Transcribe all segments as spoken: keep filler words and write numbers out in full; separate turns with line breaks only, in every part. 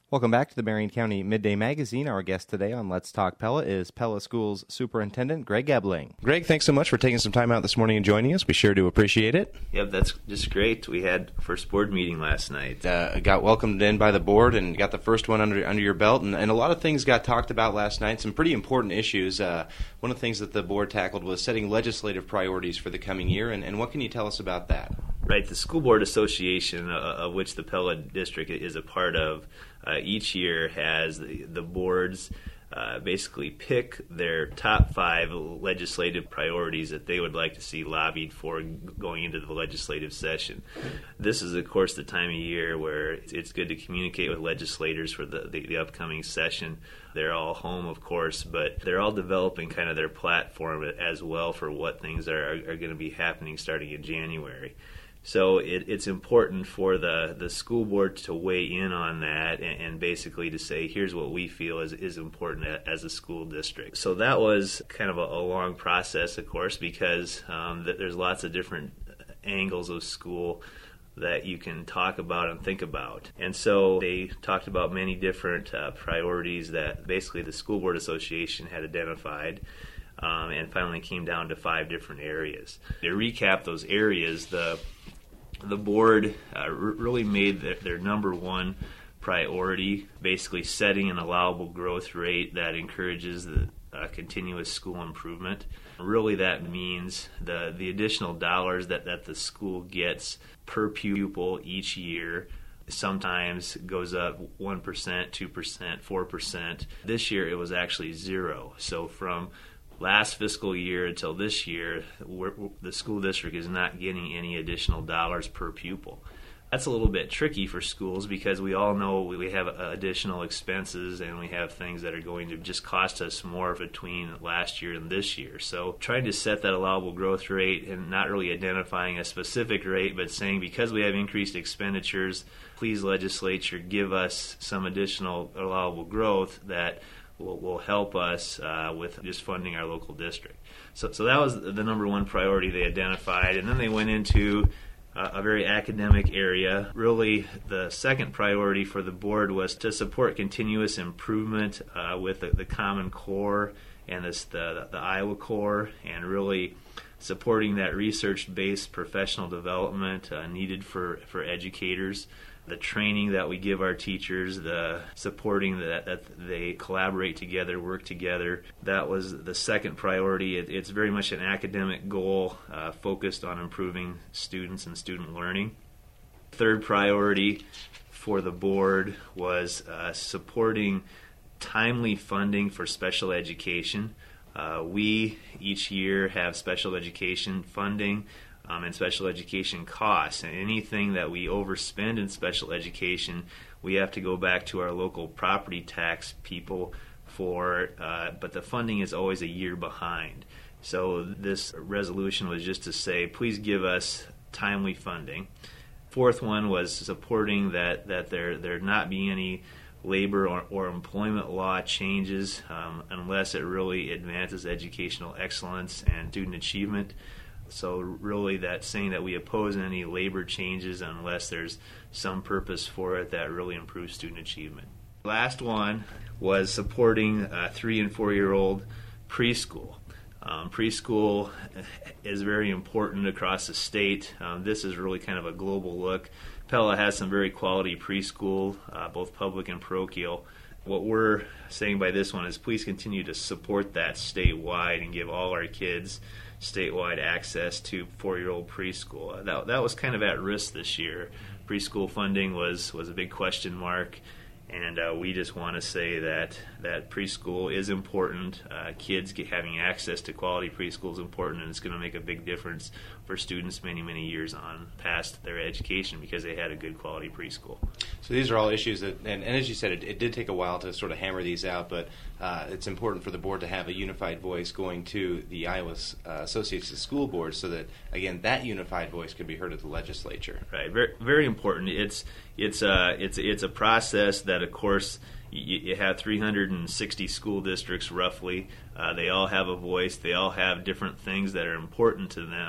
Welcome back to the Marion County Midday Magazine. Our guest today on Let's Talk Pella is Pella Schools Superintendent Greg Ebling. Greg, thanks so much for taking some time out this morning and joining us. We sure do appreciate it.
Yep, that's just great. We had first board meeting last night.
Uh, got welcomed in by the board and got the first one under under your belt, and, and a lot of things got talked about last night, some pretty important issues. Uh, one of the things that the board tackled was setting legislative priorities for the coming year, and, and what can you tell us about that?
Right, the School Board Association, uh, of which the Pella District is a part of, uh, each year has the, the boards uh, basically pick their top five legislative priorities that they would like to see lobbied for going into the legislative session. This is, of course, the time of year where it's good to communicate with legislators for the, the, the upcoming session. They're all home, of course, but they're all developing kind of their platform as well for what things are, are, are going to be happening starting in January. So it, it's important for the, the school board to weigh in on that and, and basically to say, here's what we feel is, is important as a school district. So that was kind of a, a long process, of course, because um, that there's lots of different angles of school that you can talk about and think about. And so they talked about many different uh, priorities that basically the School Board Association had identified. Um, and finally came down to five different areas. To recap those areas, the the board uh, r- really made their, their number one priority basically setting an allowable growth rate that encourages the uh, continuous school improvement. Really that means the, the additional dollars that, that the school gets per pupil each year sometimes goes up one percent, two percent, four percent. This year it was actually zero. So from last fiscal year until this year, we're, the school district is not getting any additional dollars per pupil. That's a little bit tricky for schools because we all know we have additional expenses and we have things that are going to just cost us more between last year and this year. So trying to set that allowable growth rate and not really identifying a specific rate, but saying because we have increased expenditures, please legislature give us some additional allowable growth that Will, will help us uh, with just funding our local district. So, so that was the number one priority they identified, and then they went into uh, a very academic area. Really, the second priority for the board was to support continuous improvement uh, with the, the Common Core and this, the, the Iowa Core, and really supporting that research-based professional development uh, needed for, for educators. The training that we give our teachers, the supporting that, that they collaborate together, work together. That was the second priority. It, it's very much an academic goal uh, focused on improving students and student learning. Third priority for the board was uh, supporting timely funding for special education. Uh, we each year have special education funding Um, and special education costs, and anything that we overspend in special education, we have to go back to our local property tax people for, uh, but the funding is always a year behind. So this resolution was just to say, please give us timely funding. Fourth one was supporting that, that there, there not be any labor or, or employment law changes um, unless it really advances educational excellence and student achievement. So really that saying that we oppose any labor changes unless there's some purpose for it that really improves student achievement. Last one was supporting uh, three and four-year-old preschool. Um, preschool is very important across the state. Um, this is really kind of a global look. Pella has some very quality preschool, uh, both public and parochial. What we're saying by this one is please continue to support that statewide and give all our kids statewide access to four-year-old preschool. Uh, that, that was kind of at risk this year. Preschool funding was, was a big question mark, and uh, we just want to say that, that preschool is important. Uh, kids get, having access to quality preschool is important, and it's going to make a big difference for students many, many years on past their education because they had a good quality preschool.
So these are all issues that, and, and as you said, it, it did take a while to sort of hammer these out, but uh, it's important for the board to have a unified voice going to the Iowa uh, Association of School Boards so that, again, that unified voice can be heard at the legislature.
Right, very, very important. It's it's a it's it's a process that, of course, you, you have three hundred sixty school districts roughly. Uh, they all have a voice. They all have different things that are important to them.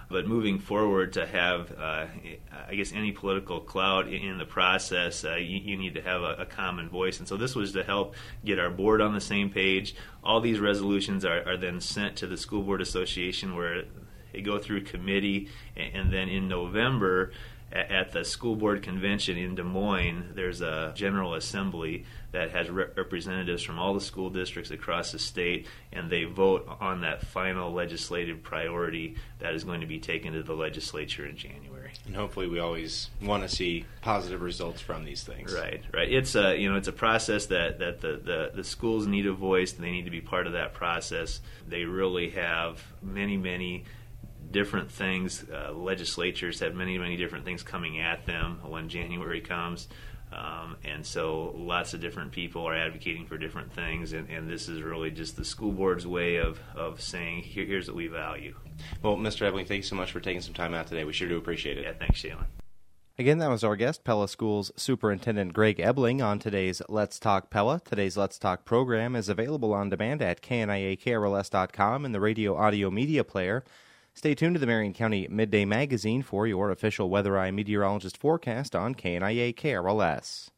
But moving forward, to have, uh, I guess, any political clout in the process, uh, you, you need to have a, a common voice. And so this was to help get our board on the same page. All these resolutions are, are then sent to the School Board Association, where they go through committee, and, and then in November, at the school board convention in Des Moines, there's a general assembly that has re- representatives from all the school districts across the state, and they vote on that final legislative priority that is going to be taken to the legislature in January.
And hopefully, we always want to see positive results from these things.
Right, right. It's a you know it's a process that that the, the, the schools need a voice, and they need to be part of that process. They really have many many. different things. Uh, legislatures have many, many different things coming at them when January comes. Um, and so lots of different people are advocating for different things, and, and this is really just the school board's way of, of saying, Here, here's what we value.
Well, Mister Ebling, thank you so much for taking some time out today. We sure do appreciate it.
Yeah, thanks, Shailen.
Again, that was our guest, Pella Schools Superintendent Greg Ebling, on today's Let's Talk Pella. Today's Let's Talk program is available on demand at K N I A K R L S dot com and the radio audio media player. Stay tuned to the Marion County Midday Magazine for your official Weather Eye meteorologist forecast on K N I A K R L S.